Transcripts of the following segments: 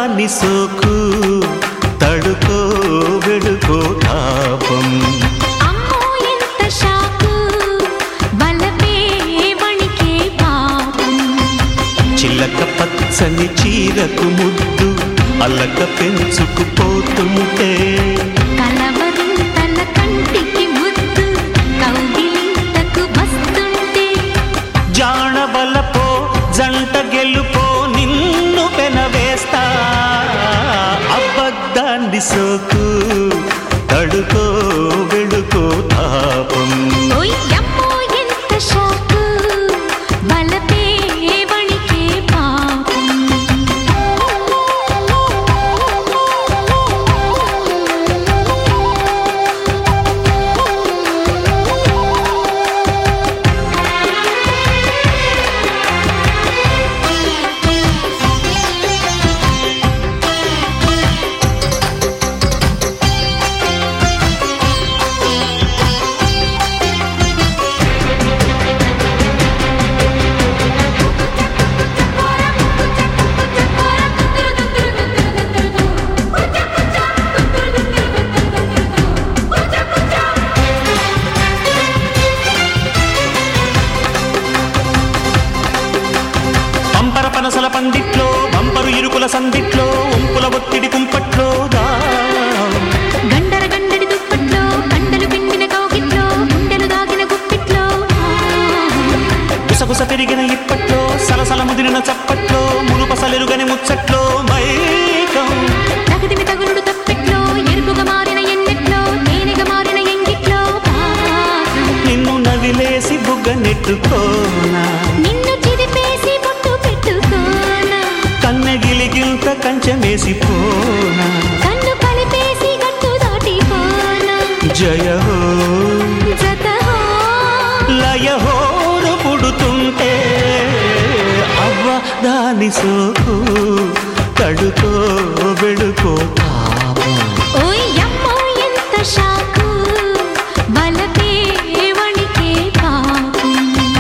దాని సోకు తడుకో వెడుకో తాపం అమ్మో ఎంత షాకు బలపే వణికే పాపం చిల్లక పచ్చని చీరకు ముద్దు అల్లక పెంచుకుపోతుంటే కలవరింతల కంటికి ముద్దు కౌగిలింతకు వస్తుంటే జాణబలపో జంట గెలుపో నిన్ను పెనవేస్తా అబద్ధాన్ని సోకు తడుకో వెడుకో తాపం ఓయ్ అమ్మో ఎంత షాకు బలపే వణికే పాపం పంపర పనసల పందిట్లో బంపరు ఇరుకుల సందిట్లో ఉంపుల ఒత్తిడి కుంపట్లో గండర గండడి దుప్పట్లో కండలు పిండిన కౌగిట్లో గుండెలు దాగిన గుప్పిట్లో గుసగుస పెరిగిన ఇప్పట్లో సలసల ముదిరిన చప్పట్లో మురుపసలెరుగని ముచ్చట్లో మైకం తగదిమి తగులుడు తప్పెట్లో ఎరుపుగా మారిన ఎన్నెట్లో తేనెగా మారిన ఎంగిట్లో పాపం నిన్ను నవిలేసి బుగ్గ నెట్టుకోనా నిన్ను చిదిపేసి బొట్టు పెట్టుకోనా కన్నెగిలిగింత కంచెమేసిపోనా కన్ను కలిపేసి గట్టు దాటిపోనా జయ హో జత హో లయ హోరు పుడుతుంటే అవ్వ దాని సోకు తడుకో వెడుకో తాపం ఓయ్ అమ్మో ఎంత షాకు బలపే వణికే పాపం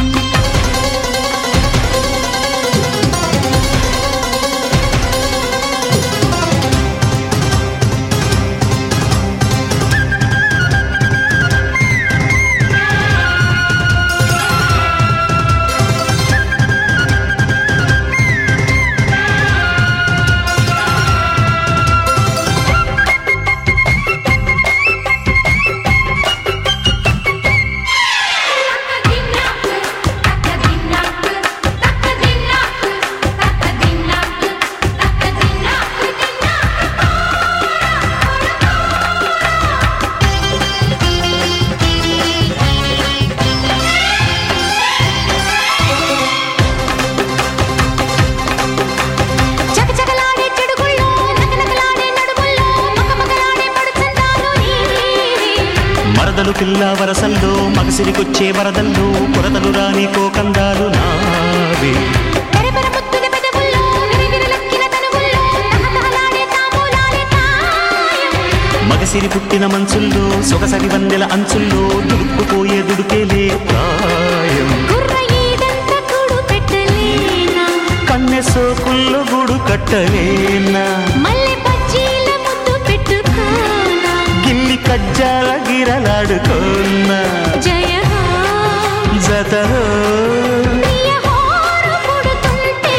చకచకలాడే చెడుగుల్లో నకనకలాడే నడుముల్లో మగమగలాడే పడుచందాలు నీవే మరదలు పిల్ల వరసల్లో మగసిరికొచ్చే వరదల్లో కొరతలు రాని కోకందాలు నావే పెరపెర ముద్దుల పెదవుల్లో విరివిరలక్కిన తనువుల్లో తహతహలాడే తాంబూలాలే తాయం మగసిరి పుట్టిన మంచుల్లో సొగసరి వందెల అంచుల్లో దుడుక్కుపోయే దుడుకేలే ప్రాయం గుర్ర ఈదంత కూడు పెట్టలేనా కన్నె సోకుల్లో గుడు కట్టలేనా మల్లె బజ్జీల ముద్దు పెట్టుకోనా గిల్లి కజ్జాల గిరలాడుకోనా జయ హో జత హో ప్రియ హోరు పుడుతుంటే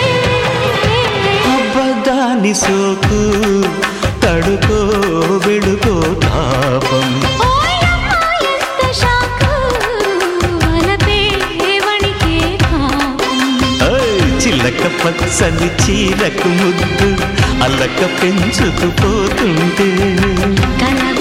అబ్బదాని సోకు తడుకో వెడుకో తాపం ఓయ్ అమ్మా ఎంత షాకు బలపే వణికే పాపం ఓయ్ చిల్లక పచ్చని చీరకు ముద్దు అల్లక పెంచుకుపోతుంటే కల